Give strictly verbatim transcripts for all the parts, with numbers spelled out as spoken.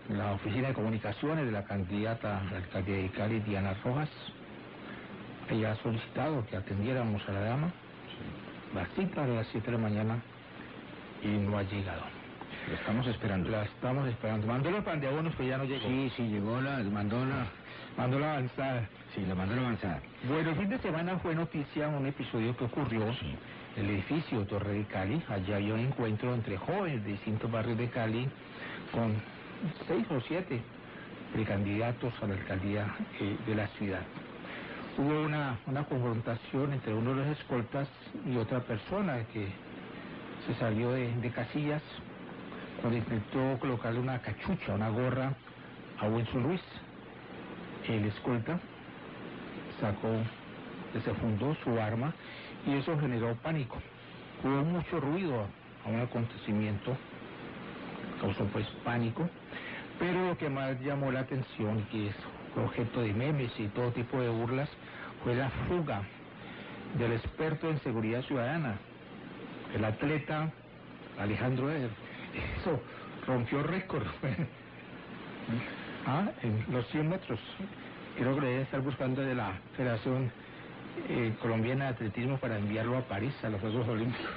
la oficina de comunicaciones de la candidata a la alcaldía de Cali, Diana Rojas. Ella ha solicitado que atendiéramos a la dama, la cita de las siete de la mañana, y no ha llegado. La estamos esperando. La estamos esperando. Mandó los pan de abonos, que ya no llegó. Sí, sí, llegó la, mandó la... Mandó la avanzada. Sí, la mandó la avanzada. Bueno, el fin de semana fue noticia un episodio que ocurrió Sí. en el edificio Torre de Cali. Allá había un encuentro entre jóvenes de distintos barrios de Cali con seis o siete precandidatos a la alcaldía eh, de la ciudad. Hubo una, una confrontación entre uno de los escoltas y otra persona que se salió de, de casillas cuando intentó colocarle una cachucha, una gorra a Wilson Ruiz. El escolta sacó, desenfundó su arma y eso generó pánico. Hubo mucho ruido a un acontecimiento, causó pues pánico, pero lo que más llamó la atención, que es objeto de memes y todo tipo de burlas, fue la fuga del experto en seguridad ciudadana, el atleta Alejandro Eder. Eso rompió récord. Ah, en los cien metros. Creo que debe estar buscando de la Federación eh, Colombiana de Atletismo para enviarlo a París, a los Juegos Olímpicos.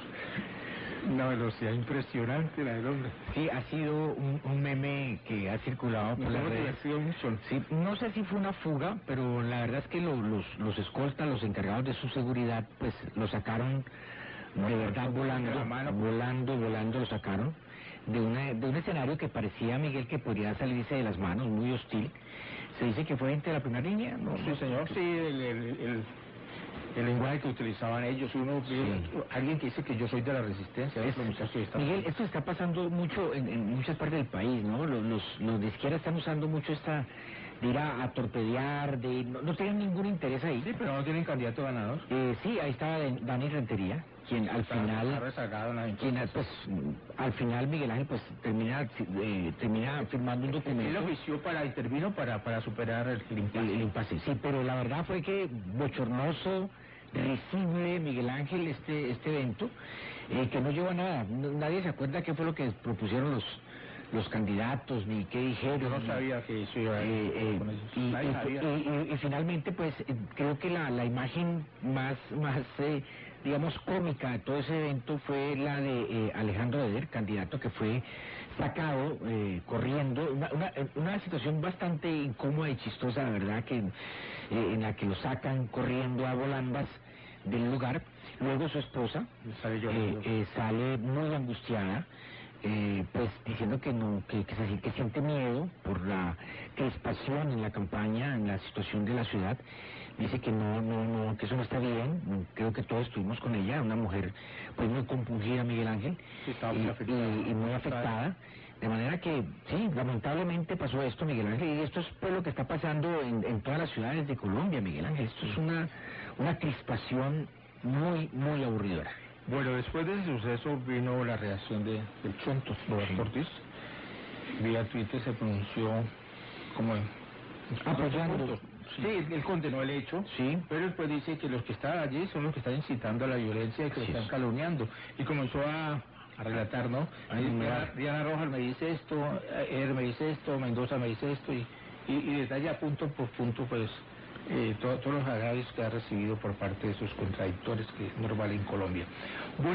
Una velocidad impresionante la del hombre. Sí, ha sido un, un meme que ha circulado por las redes. Mucho. Sí, no sé si fue una fuga, pero la verdad es que lo, los, los escoltas, los encargados de su seguridad, pues lo sacaron de verdad volando, volando, volando lo sacaron de, una, de un escenario que parecía, Miguel, que podría salirse de las manos, muy hostil. Se dice que fue entre la primera línea, ¿no? Sí, señor, sí, el, el, el, el lenguaje que utilizaban ellos, uno, Sí. alguien que dice que yo soy de la resistencia, es, los muchachos están... Miguel, esto está pasando mucho en, en muchas partes del país, ¿no? Los, los, los de izquierda están usando mucho esta, de ir a, a torpedear, de no, no tienen ningún interés ahí. Sí, pero no tienen candidato ganador. Eh, sí, ahí estaba Dani Rentería, quien al Está, final, está rezagado en la quien al, pues, al final Miguel Ángel pues termina eh, termina firmando un documento. Él ofició para intervino para para superar el, el impasse. El, el impasse, sí, pero la verdad fue que bochornoso, risible, Miguel Ángel, este este evento, eh, que no llevó a nada. No, nadie se acuerda qué fue lo que propusieron los los candidatos, ni qué dijeron. Yo no sabía que eso iba a eh, eh, con ellos. y, y, y, y, y finalmente, pues, eh, creo que la, la imagen más, más eh, digamos, cómica de todo ese evento fue la de eh, Alejandro Eder, candidato que fue sacado eh, corriendo, una, una, una situación bastante incómoda y chistosa, la verdad, que eh, en la que lo sacan corriendo a volandas del lugar. Luego su esposa sale, eh, eh, sale muy angustiada, eh, pues diciendo que no, que, que, se, que siente miedo por la crispación en la campaña, en la situación de la ciudad. Dice que no, no, no, que eso no está bien. Creo que todos estuvimos con ella, una mujer pues muy compungida, Miguel Ángel, sí, estaba muy y, afectada, y, y muy afectada. De manera que, sí, lamentablemente pasó esto, Miguel Ángel, y esto es pues lo que está pasando en, en todas las ciudades de Colombia, Miguel Ángel. Esto es una, una crispación muy, muy aburridora. Bueno, después de ese suceso vino la reacción de, del Chonto, Roberto Sí. Ortiz. Vía Twitter se pronunció como apoyando. Sí, él, él condenó el hecho, sí, pero después dice que los que están allí son los que están incitando a la violencia y que sí, lo están calumniando. Y comenzó a, a relatar, ¿no? Ay, Diana, Diana Rojas me dice esto, él me dice esto, Mendoza me dice esto, y, y, y detalla punto por punto, pues, eh, to, todos los agravios que ha recibido por parte de sus contradictores, que es normal en Colombia. Bueno,